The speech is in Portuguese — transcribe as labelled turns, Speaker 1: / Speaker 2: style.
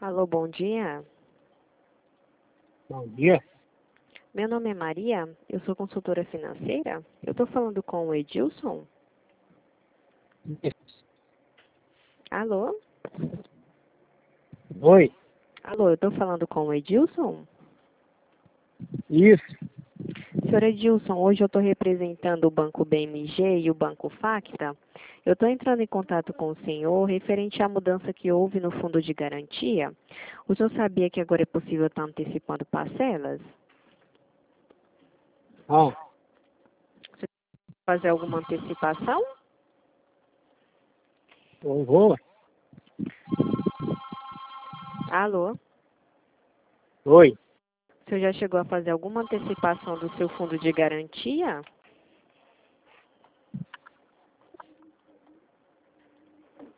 Speaker 1: Alô, bom dia.
Speaker 2: Bom dia.
Speaker 1: Meu nome é Maria, eu sou consultora financeira. Eu estou falando com o Edilson. Alô?
Speaker 2: Oi.
Speaker 1: Alô, eu estou falando com o Edilson?
Speaker 2: Isso.
Speaker 1: Senhor Edilson, hoje eu estou representando o Banco BMG e o Banco Facta. Eu estou entrando em contato com o senhor referente à mudança que houve no fundo de garantia. O senhor sabia que agora é possível estar antecipando parcelas?
Speaker 2: Bom,
Speaker 1: Você vai fazer alguma antecipação?
Speaker 2: eu vou.
Speaker 1: Alô?
Speaker 2: Oi.
Speaker 1: O senhor já chegou a fazer alguma antecipação do seu fundo de garantia?